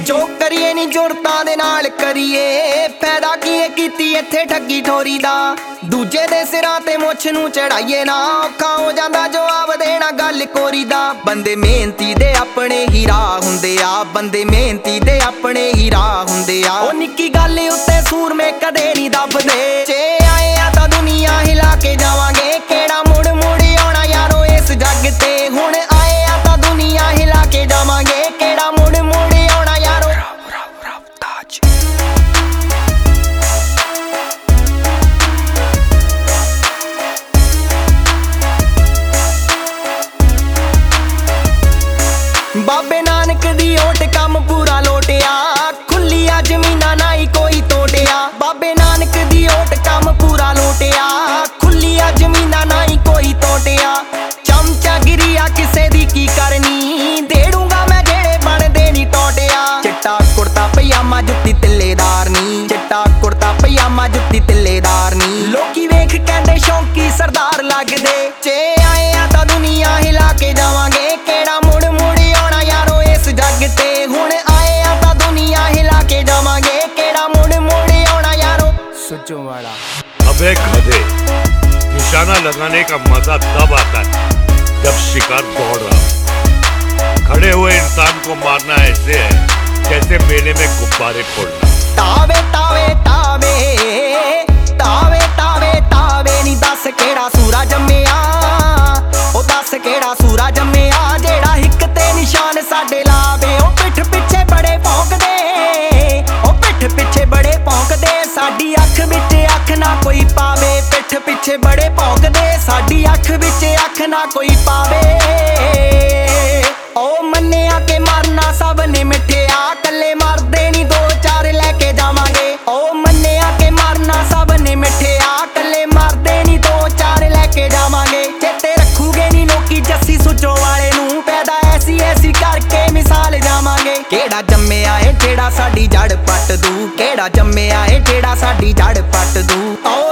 जो करिए नी जुरतां दे नाल करिए फायदा कीए कीती इत्थे ठगी ठोरी दा दूजे दे सिरां ते मुछ नूं चढ़ाइए ना औखा हो जांदा जवाब देना गल कोरी दा बंदे मेहनती दे अपने ही राह हुंदे आ बंदे मेहनती दे अपने ही राह हुंदे आ ओ निक्की गल उत्ते सूरमे कदे नी दबदे जे आए आ तां दुनिया हिला के जावांगे केड़ा मुड़ मुड़ आउणा यारो इस जग ते हुण आए आ तां दुनिया हिला के जावांगे केड़ा मुड़ मुड़ आउणा यारो बाबे नानक दी ओट कम पूरा लोटिया खुलिया जमीना नाई कोई तोड़िया बाबे नानक दी ओट कम पूरा लोटिया खुलिया जमीना नाई कोई तोड़िया चमचा गिरिया किसे दी की करनी देड़ूंगा मैं जेड़े बनदे नी टोटिया चिट्टा कुर्ता पजामा जुत्ती तिल्लेदार नी चिट्टा कुर्ता पजामा जुत्ती तिल्लेदार नी लोकी वेख कहंदे शौकी सरदार लगदे जे आए आ तां दुनिया हिला के जावांगे केड़ा मुड़ मुड़ आउणा यारो इस जग ते हुण आए आ तां दुनिया हिला के जावांगे केड़ा मुड़ मुड़ आउणा यारो सुजो वाला। अबे गधे, निशाना लगाने का मजा तब आता है जब शिकार दौड़ रहा। खड़े हुए इंसान को मारना ऐसे है जैसे मेले में गुब्बारे फोड़ना। तावे तावे तावे तावे तावे तावे नी दस केड़ा सूरा जम्मिया ओ दस केड़ा सूरा जम्मिया जेड़ा हिक ते निशान साडे लावे ओ पिठ पिछे बड़े भौंकदे ओ पिठ पिछे बड़े भौंकदे साडी अख विच अख ना कोई पावे पिठ पिछे बड़े भौंकदे साडी अख विच अख ना कोई पावे ओ मन्निया के मारना सब ने मिठिया कल्ले मारदे नी दो चार लेके जावांगे ओ मन्निया के मारना सब ने मिठिया कल्ले मारदे नी दो चार लेके जावांगे चेते रखूगे नी लोकी जस्सी सुजो वाले नूं पैदा ऐसी ऐसी करके मिसाल जावांगे केड़ा जम्मिया है जेड़ा साडी जड़ पट दू केड़ा जम्मिया है जेड़ा साडी जड़ पट दू।